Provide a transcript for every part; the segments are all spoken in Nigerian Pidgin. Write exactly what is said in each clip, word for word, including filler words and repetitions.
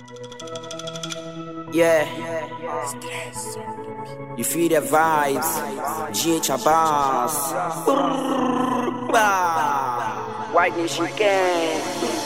Yeah, you feel the vibes. G H Abbas, White Nation gang.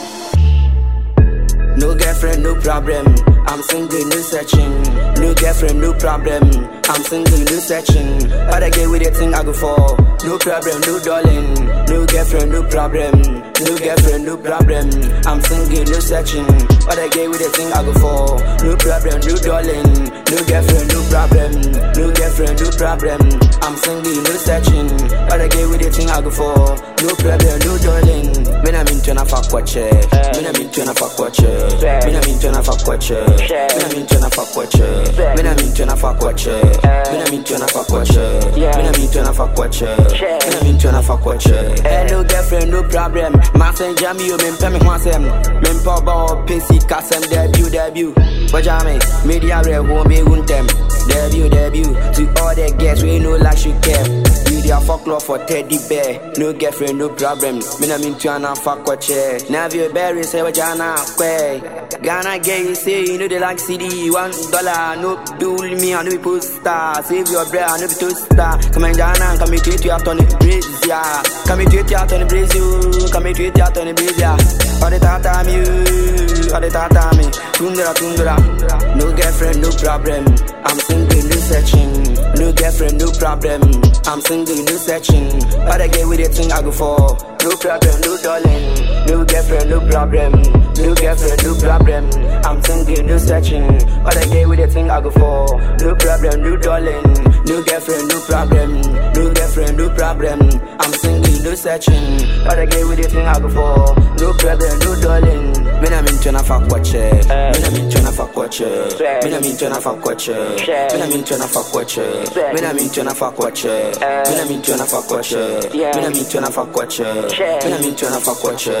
No girlfriend, no problem. I'm single, no searching. No girlfriend, no problem. I'm single, no searching. But I get with the thing I go for. No problem, no darling. No girlfriend, no problem. No girlfriend, no problem. I'm single, no searching. But I get with the thing I go for. No problem, no darling. No girlfriend, no problem. No girlfriend, no problem. I'm single, no searching. But I get with the thing I go for. No problem, no darling. Me na mean to na fuck what you. Me na mean to na fuck what you. Me na mean to na fuck what you. Me na mean to na fuck what you. Me na mean to na fuck what you. Me na mean to na fuck what you. Me na mean to na fuck what you. Me na mean to na fuck what you. Hello girlfriend, no problem. Messenger me, you me pay me one sem. Me pop up, P C casem debut debut. Bajame, media re home me untem. Debut debut to all the girls we know like she care. You their fuck love for teddy bear. No girlfriend, no problem. Me na mean to na fuck what you. Now you berry say what Jana kwe. Ghana gay you say you know they like C D one dollar. No duel me I know be poster. Save your bread I know be toaster. Come and Jana come and treat you out on the breeze yeah. Come and treat you out on the breeze you. Come and treat you out on the breeze yeah. All the tata me you. All the tata me. Tundra tundra. No girlfriend no problem. I'm single no searching. No girlfriend no problem. I'm single no searching. But I get with the thing I go for. No problem no darling. No girlfriend no problem. No girlfriend no problem. I'm single no searching. But I get with the thing I go for. No problem no darling. No girlfriend no problem. No girlfriend no problem. I'm single no searching. But I get with the thing I go for. No problem no darling. Me na mean to na fuck what you. Me na mean to na fuck what you. Me na mean to na fuck what you. Me na mean to na fuck what you. Me na mean to na fuck what you. Me na mean to na fuck what you. Me na mean to na fuck what you. Me na mean to na fuck what you.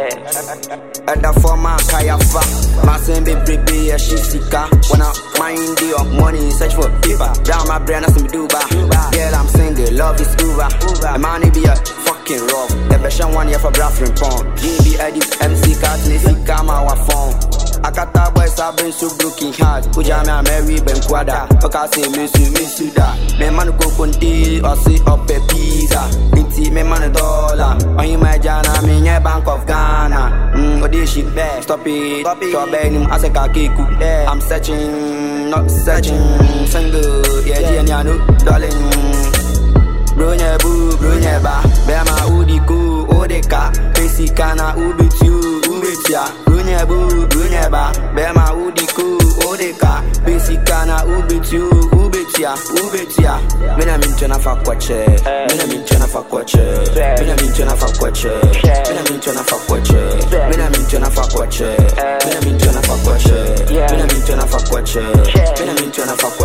And the former kayafa, masin be baby a shifika. When I mind your money, search for paper. Down my brain, I see me do ba. Girl, I'm single, love is over. The money be a fucking rough. The best one here for Braffrin Pond. G B edit M C card, Lissy Kama wa phone. Akata boys have been so broken hard. Ujame Mary Ben Quada. Oka say Messi Messi da. Me man go konti or say up a pizza. Inti me man a dollar. On you my jana me nye Bank of Ghana. Mm, odi shit there. Stop it. Stop it. Stop it. I say kakiku. Yeah. I'm searching, not searching. Single, yeah, yeah, yeah, no, darling. Bro nye boo, bro nye ba. Bema udi ku, odeka. Pesi kana ubit you, ubit ya. Bro nye boo, bro nye ba. Bema udi ku, odeka. Pesi kana ubit you, ubit ya, ubit ya. Me na mean to na fuck what you. Me na mean to na fuck what you. Me na mean to na fuck what you. Me na mean to na fuck what you. Me na mean to na fuck what you. Me na mean to na fuck what you. Me na mean to na fuck what you. Me na mean to na fuck